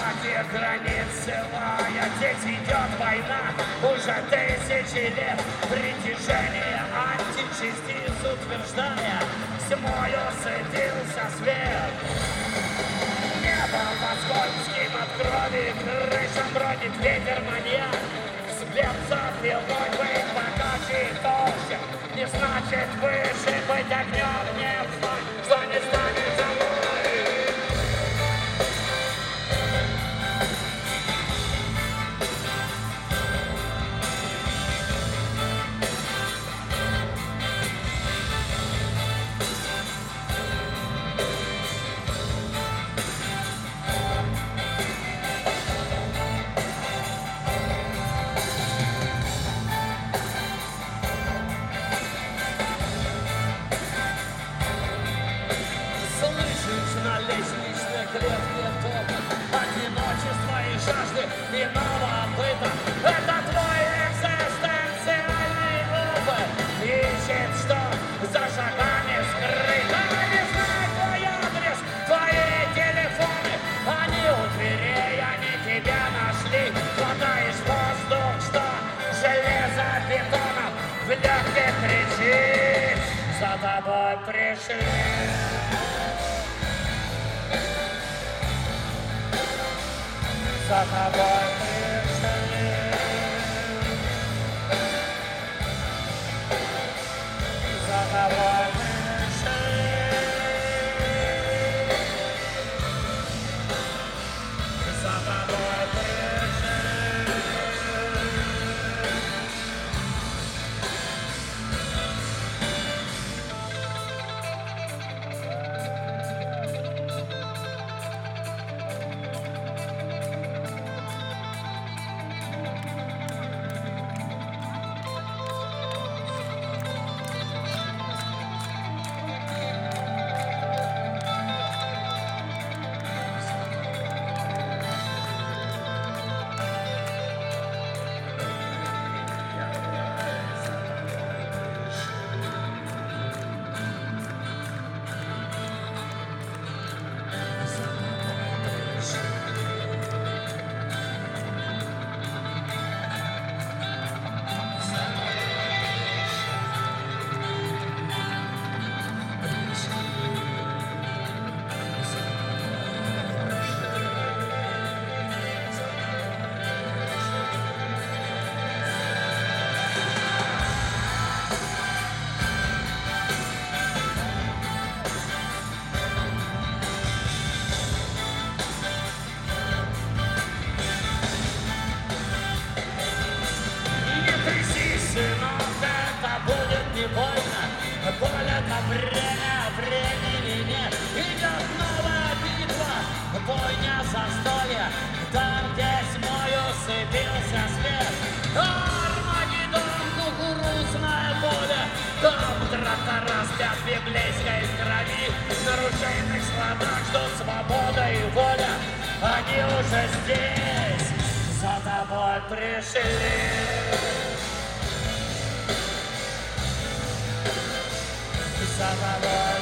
Какие границы лая, здесь идет война уже тысячи лет. Притяжение античастиц утверждая, тьмою светился свет. Небо по скользким от крови крышам бродит ветер маньяк. Свет запилой быть богаче и толще не значит выше быть огнем, не знать, что не станет за мной. Одиночество и жажды иного быта — это твой экзистенциальный опыт. Ищет, что за шагами скрыто. Не знаю твой адрес, твои телефоны. Они у дверей, они тебя нашли. Хватаешь воздух, что железобетоном в легких кричит. За тобой пришли. За тобой пришли, за тобой пришли, за тобой пришли. Боль — это время, времени нет. Идет новая битва, бойня, застолье. Там, где тьмою сыпился свет. Армагеддон, кукурузное поле. Там трактора спят в библейской крови. На ружейных складах ждут свобода и воля. Они уже здесь, за тобой пришли. За тобой